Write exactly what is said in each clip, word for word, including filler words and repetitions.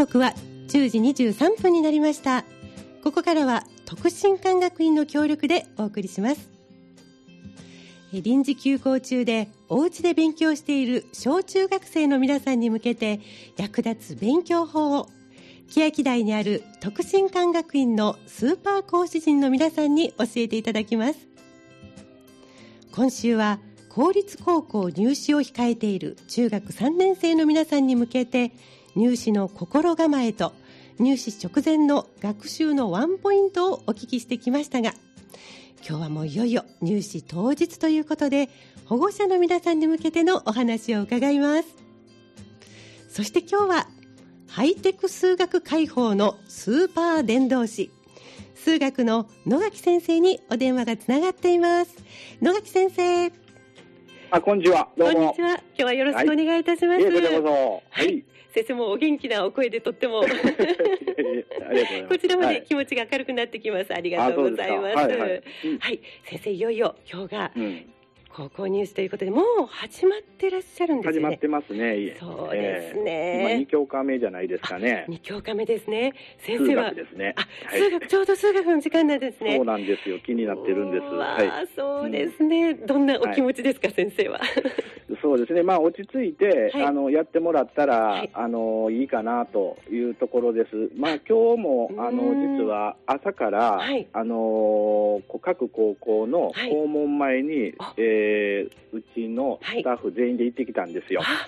刻はじゅうじにじゅうさんぷんになりました。ここからは徳進館学院の協力でお送りします。臨時休校中でお家で勉強している小中学生の皆さんに向けて役立つ勉強法を欅台にある徳進館学院のスーパー講師陣の皆さんに教えていただきます。今週は公立高校入試を控えている中学さんねん生の皆さんに向けて入試の心構えと入試直前の学習のワンポイントをお聞きしてきましたが、今日はもういよいよ入試当日ということで保護者の皆さんに向けてのお話を伺います。そして今日はハイテク数学解放のスーパー伝道師、数学の野垣先生にお電話がつながっています。野垣先生。 あ、こんにちは。どうも。 こんにちは。今日はよろしくお願いいたします。 はい、いえ、こちらこそ。 はい。先生もお元気なお声でとってもこちらまで気持ちが明るくなってきます。ありがとうございます。はい、はいうんはい、先生いよいよ今日が、うん高校入試ということでもう始まってらっしゃるんですよね。 始まってますね。 そうですね、 えー、今に教科目じゃないですかね。 に教科目ですね。先生は数学ですね。 あ、数学、ちょうど数学の時間なんですね。 そうなんですよ。気になってるんです。 はい、そうですね、うん、どんなお気持ちですか、はい、先生は。 そうですね、まあ、落ち着いて、はい、あのやってもらったら、はい、あのいいかなというところです。まあ、今日もあの実は朝から、はい、あの各高校の校門前に、はいえー、うちのスタッフ全員で行ってきたんですよ。はい、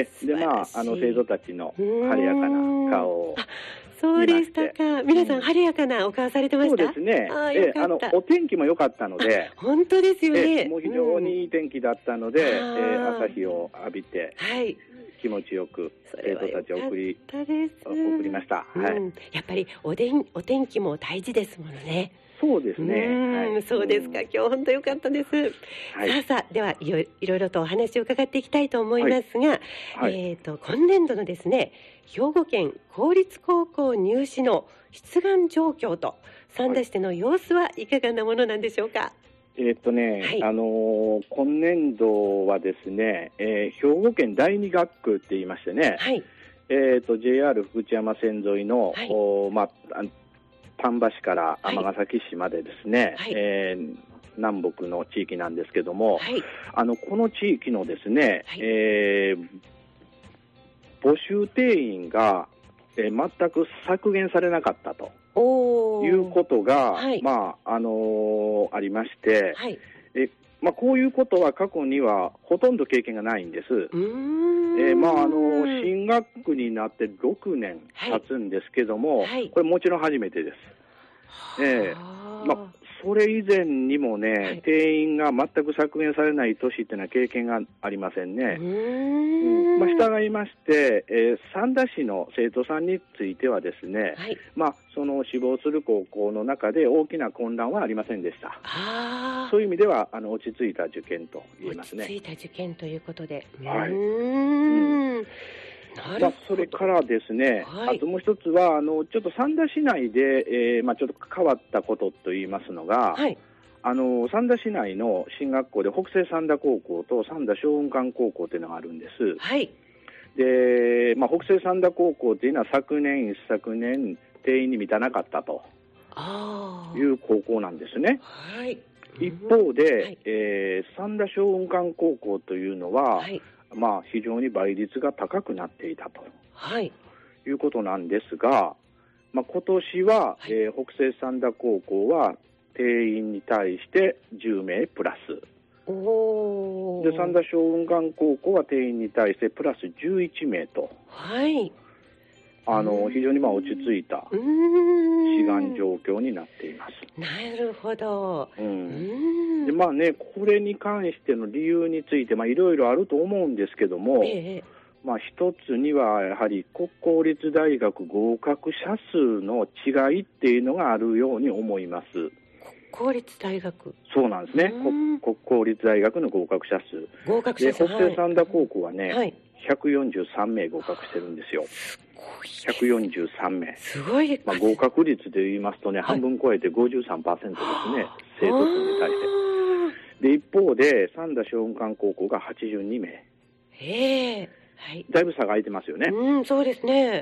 えで、まあ、あの生徒たちの晴れやかな顔をそうでしたか。皆さん晴れやかなお顔されてました。 そうですね。あえあのお天気も良かったので、 本当ですよね。 もう非常にいい天気だったので、うん、え朝日を浴びて、はい、気持ちよく生徒たちを送り送りました。 うんはい、やっぱりおでんお天気も大事ですものね。 そうですね。 はい、そうですか。今日本当良かったです。はい、さあさあではいろいろいろとお話を伺っていきたいと思いますが、はいはい、えっと今年度のですね、兵庫県公立高校入試の出願状況と参加しての様子はいかがなものなんでしょうか。 えーっとね、はい、あのー、今年度はですね、えー、兵庫県第二学区って言いましてね、はい、えーっと ジェイアール 福知山線沿いの、はいおまあ丹波市から尼崎市までですね、はいえー、南北の地域なんですけども、はい、あのこの地域のですね、はいえー、募集定員が、えー、全く削減されなかったということが、はいまああのー、ありまして、はいえまあ、こういうことは過去にはほとんど経験がないんです。うーん、えーまあ、あの新学区になってろくねん経つんですけども、はい、これもちろん初めてです。えーまあ、それ以前にもね、はい、定員が全く削減されない年っていうのは経験がありませんね。うーん、うんまあ、従いまして、えー、三田市の生徒さんについてはですね、はいまあ、その志望する高校の中で大きな混乱はありませんでした。あそういう意味ではあの落ち着いた受験と言えますね。 落ち着いた受験ということで、 はい、うーんまあ、それからですね、はい、あともう一つはあのちょっと三田市内で、えーまあ、ちょっと変わったことといいますのが、はい、あの三田市内の進学校で北西三田高校と三田松雲館高校というのがあるんです。はいでまあ、北西三田高校というのは昨年一昨年定員に満たなかったという高校なんですね。はい、一方で、はいえー、三田松雲館高校というのは、はいまあ、非常に倍率が高くなっていたと、はい、いうことなんですが、まあ、今年は、はいえー、北西三田高校は定員に対してじゅうめいプラスおで三田松雲館高校は定員に対してプラスじゅういちめいと、はい、あの非常にまあ落ち着いた志願状況になっています。 なるほど、うん、 でまあね、これに関しての理由についていろいろあると思うんですけども、ええまあ、一つにはやはり国公立大学合格者数の違いっていうのがあるように思います。 国公立大学そうなんですね。国, 国公立大学の合格者数合格者数で北西三田高校はね、はい、ひゃくよんじゅうさんめい合格してるんですよ。ひゃくよんじゅうさんめいすごいです、 まあ、合格率で言いますとね、はい、半分超えて ごじゅうさんパーセント ですね、生徒数に対してで一方で三田松雲館高校がはちじゅうにめいへー、はい、だいぶ差が開いてますよね。 うん、そうですね。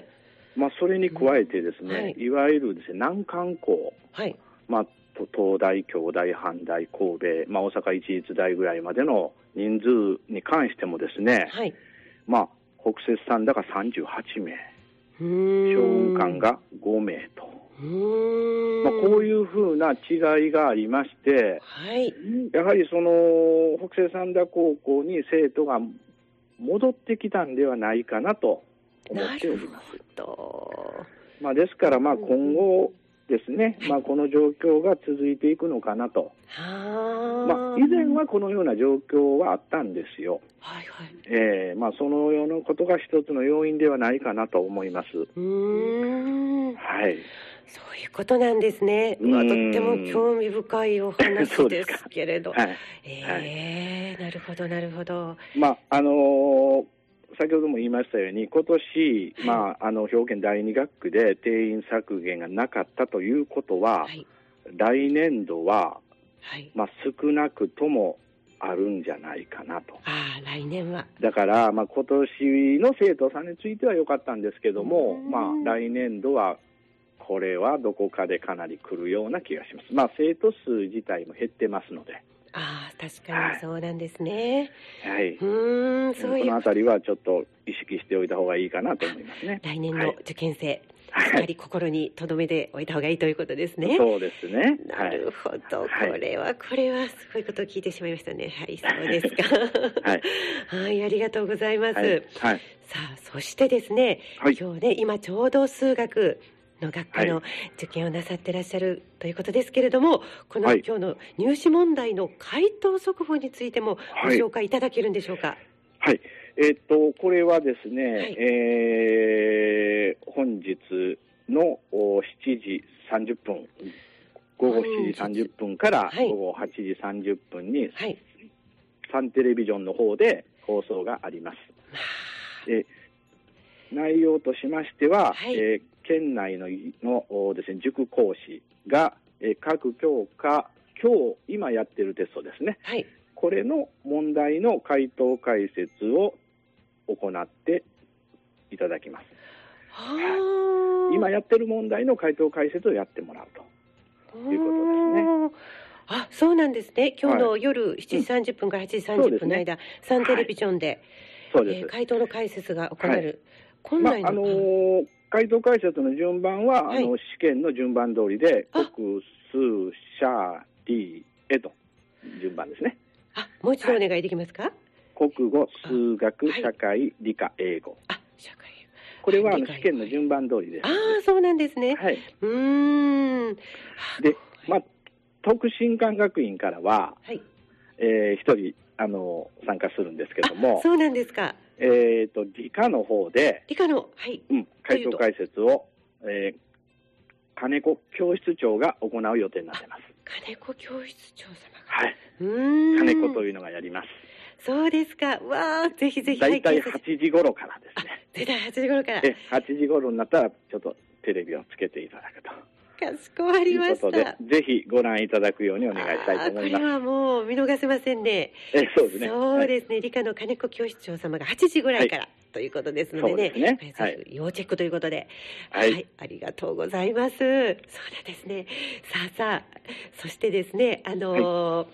まあ、それに加えてですね、はい、いわゆるですね、難関校、はい、まあ、東大、京大、阪大、神戸、まあ、大阪市立大ぐらいまでの人数に関してもですね、はい、まあ、北摂さんだがさんじゅうはちめい、将軍館がごめいと、うーん、まあ、こういうふうな違いがありまして、はい、やはりその北摂三田高校に生徒が戻ってきたんではないかなと思っております。まあ、ですからまあ今後ですね、まあ、この状況が続いていくのかなと。まあ、以前はこのような状況はあったんですよ。はいはい、えーまあ、そのようなことが一つの要因ではないかなと思います。うーん、はい、 そういうことなんですね。うわ、とっても興味深いお話ですけれど。はい、えー、はい、なるほどなるほど。 まああのー先ほども言いましたように、今年、はい、まあ、あの兵庫県第二学区で定員削減がなかったということは、はい、来年度は、はい、まあ、少なくともあるんじゃないかなと。 あ、来年はだから、まあ、今年の生徒さんについては良かったんですけども、まあ、来年度はこれはどこかでかなり来るような気がします。まあ、生徒数自体も減ってますので。 ああ、確かにそうなんですね。 はい。うーん、そういうこのあたりはちょっと意識しておいた方がいいかなと思いますね。 来年の受験生、はい、しっかり心に留めておいた方がいいということですね。 そうですね。 なるほど、はい、これはこれはすごいことを聞いてしまいましたね。はい、そうですか。はい、はい、ありがとうございます。はいはい、さあ、そしてですね、はい、今日ね、今ちょうど数学の学科の受験をなさってらっしゃるということですけれども、この、はい、今日の入試問題の回答速報についてもご紹介いただけるんでしょうか。 はい、はい、えー、っとこれはですね、はい、えー、本日のしちじさんじゅっぷん、ごごしちじさんじゅっぷんからごごはちじさんじゅっぷんに、はい、サンテレビジョンの方で放送があります。え内容としましては、はい、えー県内ののですね、塾講師が、えー、各教科、今日今やってるテストですね、はい、これの問題の回答解説を行っていただきます。はい、今やってる問題の回答解説をやってもらうということですね。 あ、そうなんですね。今日の夜しちじさんじゅっぷんからはちじさんじゅっぷんの間、うんね、サンテレビジョンで、はい、えー、回答の解説が行われる。はい、 まああのー回答解説の順番は、はい、あの試験の順番通りで国数社理へと順番ですね。 あ、もう一度お願いできますか。 はい、国語、数学、社会、理科、英語。 あ、社会。 これはあの試験の順番通りです、 ね。ああ、そうなんですね。はい。うーん。 で、まあ徳新館学院からは、はい、えー、一人あの参加するんですけども。 そうなんですか。 えーと、理科の方で、 理科の、はい。 うん、回答解説を、えー、金子教室長が行う予定になっています。 金子教室長様が。 はい。うーん。金子というのがやります。 そうですか。わあ、ぜひぜひ。 だいたいはちじ頃からですね。 だいたいはちじ頃から。 え、はちじ頃になったら、ちょっとテレビをつけていただくと。 かしこまりました。ということで、ぜひご覧いただくようにお願いしたいと思います。 これはもう見逃せませんね。 え、そうですね。 そうですね。はい、理科の金子教室長様がはちじぐらいから、はい、ということですのでね。そうですね。ぜひ要チェックということで、はい、はい、ありがとうございます。そうなんですね。さあさあ、そしてですね、あのーはい、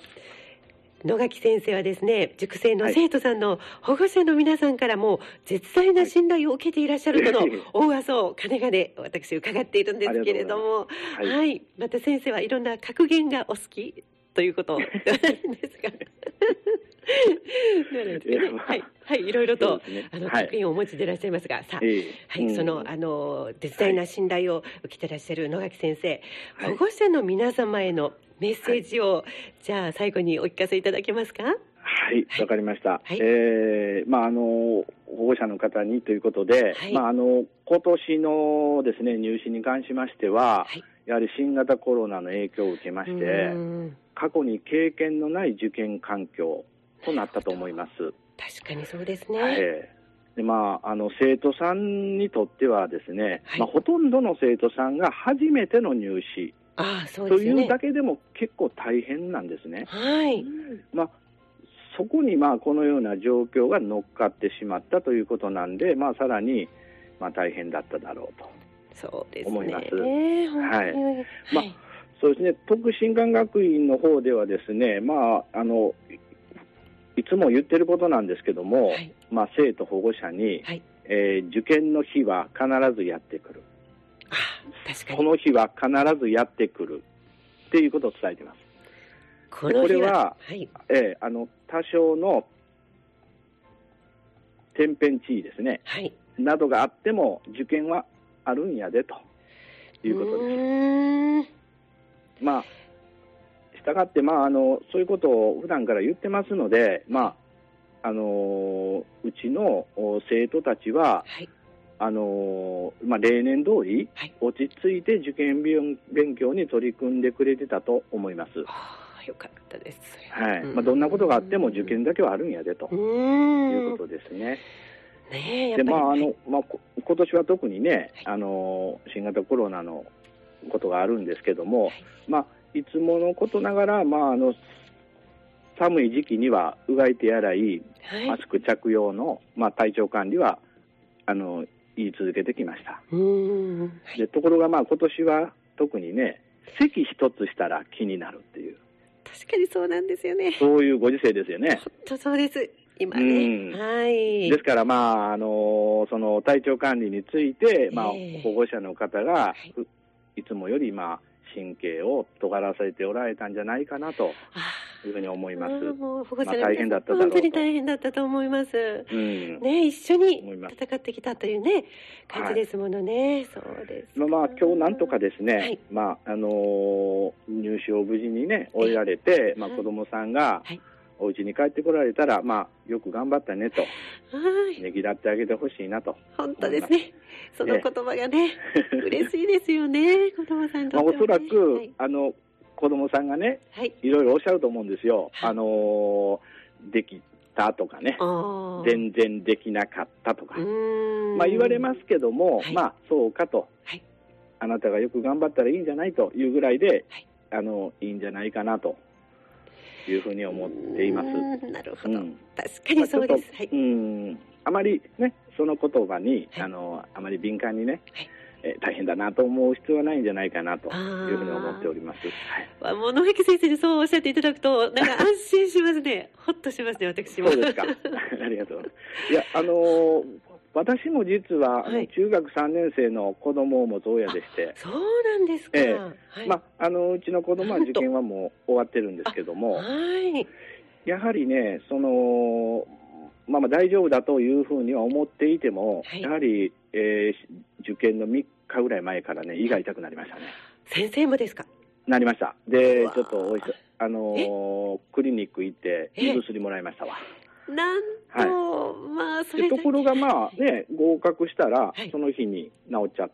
野垣先生はですね、塾生の生徒さんの保護者の皆さんからも絶大な信頼を受けていらっしゃるとの大噂をかねがね私伺っているんですけれども、はい、はい、また先生はいろんな格言がお好きということですがはい、はい、いろいろと、ね、あの格言をお持ちでいらっしゃいますが、さあ、えー、はい、うん、そのあの絶大な信頼を受けていらっしゃる野垣先生、はい、保護者の皆様へのメッセージを、はい、じゃあ最後にお聞かせいただけますか。 はい、わかりました。はい、えー、まああの保護者の方にということで、はい、まああの今年のですね入試に関しましては、はい、やはり新型コロナの影響を受けまして、過去に経験のない受験環境となったと思います。 確かにそうですね。 はい、でまああの生徒さんにとってはですね、はい、まあほとんどの生徒さんが初めての入試。 ああ、そうですね、 というだけでも結構大変なんですね。 はい。 まあ、そこにまあこのような状況が乗っかってしまったということなんで、まあ、さらに、 まあ、大変だっただろうとそうですね、 思います。 はいはいまあ、そうですね、徳新館学院の方ではですね、まあ、あのいつも言ってることなんですけども、はいまあ、生徒保護者に、はいえー、受験の日は必ずやってくる、 あ確かにこの日は必ずやってくるっていうことを伝えています。 この日はこれは、 はいえー、あの多少の天変地異ですね、はい、などがあっても受験はあるんやでということです。うーんまあしたがって、まあ、あのそういうことを普段から言ってますので、まああのうちの生徒たちは、はいあのまあ、例年通り、はい、落ち着いて受験勉強に取り組んでくれてたと思います。 あよかったです、 はいまあ、どんなことがあっても受験だけはあるんやでということですね。 ねえでまああのまあ、今年は特にね、はい、あの新型コロナのことがあるんですけども、はいまあ、いつものことながら、まあ、あの寒い時期にはうがい手洗い、はい、マスク着用の、まあ、体調管理はあの言い続けてきました。うーん、はい、でところが、まあ、今年は特にね咳一つしたら気になるっていう確かにそうなんですよね。 そういうご時世ですよね。 本当そうです今ね、うんはい、 ですから、まああのその体調管理について、まあえー、保護者の方が、はい、いつもより、まあ、神経を尖らせておられたんじゃないかなというふうに思います。もう保護者の、まあ、大変だっただろうと。 本当に大変だったと思います、うんね、一緒に戦ってきたという、ね、感じですものね、はい、そうですまあ、まあ今日なんとかですね、はいまああのー、入試を無事にね終えられて、まあ、子どもさんが、はいお家に帰ってこられたら、まあ、よく頑張ったねとねぎらってあげてほしいなと。 本当ですね。その言葉がね嬉しいですよね子供さんにとっては、ねまあ、おそらく、はい、あの子供さんがね、はい、いろいろおっしゃると思うんですよ、はい、あのできたとかね全然できなかったとかまあ、言われますけども、はい、まあそうかと、はい、あなたがよく頑張ったらいいんじゃないというぐらいで、はい、あのいいんじゃないかなというふうに思っています。 なるほど、うん、確かにそうです、 まあはい、うんあまりねその言葉に、はい、あのあまり敏感にね、はいえー、大変だなと思う必要はないんじゃないかなというふうに思っております。 はい、もう野垣先生にそうおっしゃっていただくとなんか安心しますねほっとしますね私も。 そうですかありがとう。いやあのー私も実は、はい、中学さんねん生の子供を持つ親でしてそうなんですか、えーはいまあ、あのうちの子供は受験はもう終わってるんですけども、はい、やはりねその、まあ、まあ大丈夫だというふうには思っていても、はい、やはり、えー、受験のみっかぐらい前からね胃が痛くなりましたね。 先生もですか？ なりました。でちょっとおいしあのー、クリニック行って胃薬もらいましたわ。 なんと、はいまあ、それところがまあね合格したら、はい、その日に治っちゃって、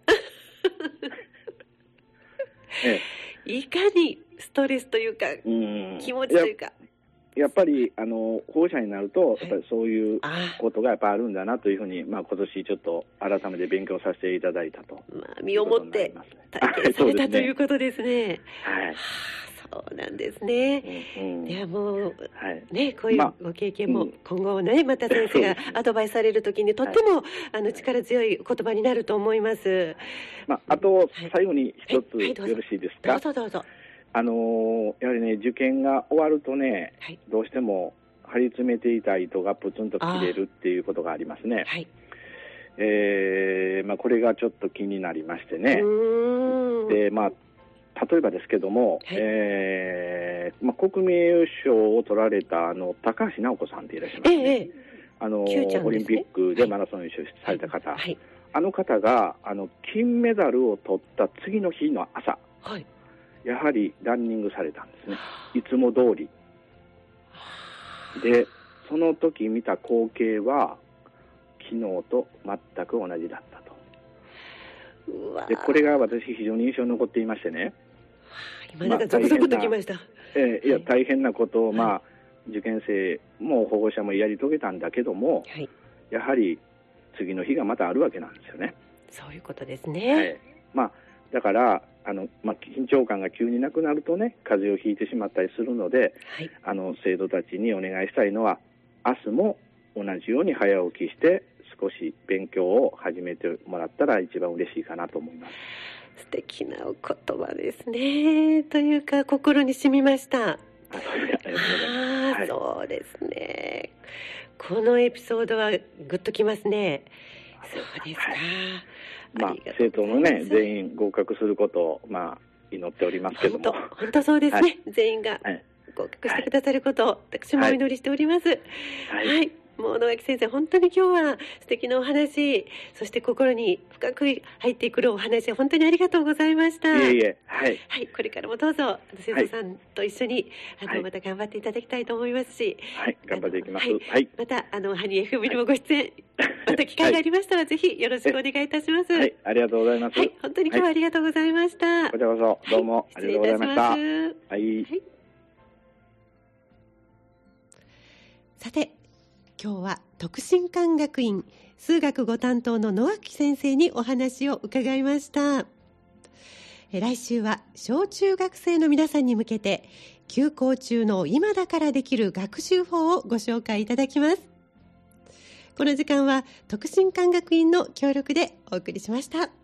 ええ、いかにストレスというかうん気持ちというかや, やっぱりあの保護者になると、はい、やっぱりそういうことがやっぱあるんだなというふうに、まあ、今年ちょっと改めて勉強させていただいたと、 まあ、身をもって体験されたということですね。はいそうなんですね、うんうん、いやもう、はいね、こういうご経験も今後ね、また先生がアドバイスされるときにとっても、はい、あの力強い言葉になると思います。 まあ、あと最後に一つ、はいはい、よろしいですか？ どうぞどうぞ。 あのー、やはりね受験が終わるとね、はい、どうしても張り詰めていた糸がプツンと切れるっていうことがありますね。はいえーまあ、これがちょっと気になりましてね。でまあ例えばですけども、はいえーまあ、国民栄誉賞を取られたあの高橋尚子さんっていらっしゃいますね、ええあのね、オリンピックでマラソン優勝された方、はいはい、あの方があの金メダルを取った次の日の朝、はい、やはりランニングされたんですねいつも通りでその時見た光景は昨日と全く同じだったと。うわでこれが私非常に印象に残っていましてね今なんかゾクゾクときました、まあえー、いや大変なことを、はいまあ、受験生も保護者もやり遂げたんだけども、はい、やはり次の日がまたあるわけなんですよね。 そういうことですね、 はいまあ、だからあの、まあ、緊張感が急になくなるとね風邪をひいてしまったりするので、はい、あの生徒たちにお願いしたいのは明日も同じように早起きして少し勉強を始めてもらったら一番嬉しいかなと思います。 素敵なお言葉ですね。というか心に染みました。あ、あ、そうですね。このエピソードはグッときますね。そうですか。はい、 まあ、生徒のね全員合格することを、まあ、祈っておりますけども。 本当そうですね。はい、全員が合格してくださることを、はい、私もお祈りしております。はい。はいはい、もう野垣先生、本当に今日は素敵なお話、そして心に深く入ってくるお話、本当にありがとうございました。 いえいえ、はい。 はい、これからもどうぞ生徒さんと一緒に、はい、あのまた頑張っていただきたいと思いますし、 はい、頑張っていきます。 はい。はい、またあのハニー エフエム にもご出演、また機会がありましたら、ぜひよろしくお願いいたします。 はい、ありがとうございます。 はい、本当に今日はありがとうございました。 こちらこそどうもありがとうございました。はい。はい、 さて、今日は徳新館学院数学ご担当の野垣先生にお話を伺いました。来週は小中学生の皆さんに向けて休校中の今だからできる学習法をご紹介いただきます。この時間は徳新館学院の協力でお送りしました。